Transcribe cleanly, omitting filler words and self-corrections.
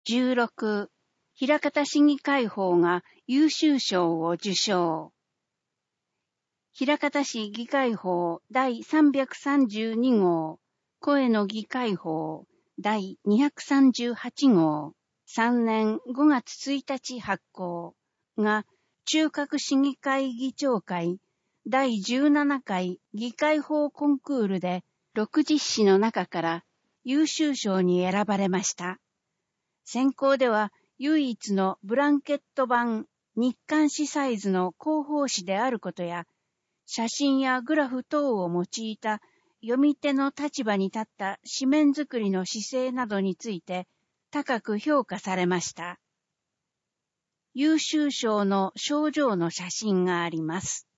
16、枚方市議会報が優秀賞を受賞。枚方市議会報第332号、声の議会報第238号、3年5月1日発行が、中核市議会議長会第17回議会報コンクールで60詩の中から優秀賞に選ばれました。選考では唯一のブランケット版日刊誌サイズの広報誌であることや、写真やグラフ等を用いた読み手の立場に立った紙面作りの姿勢などについて高く評価されました。優秀賞の賞状の写真があります。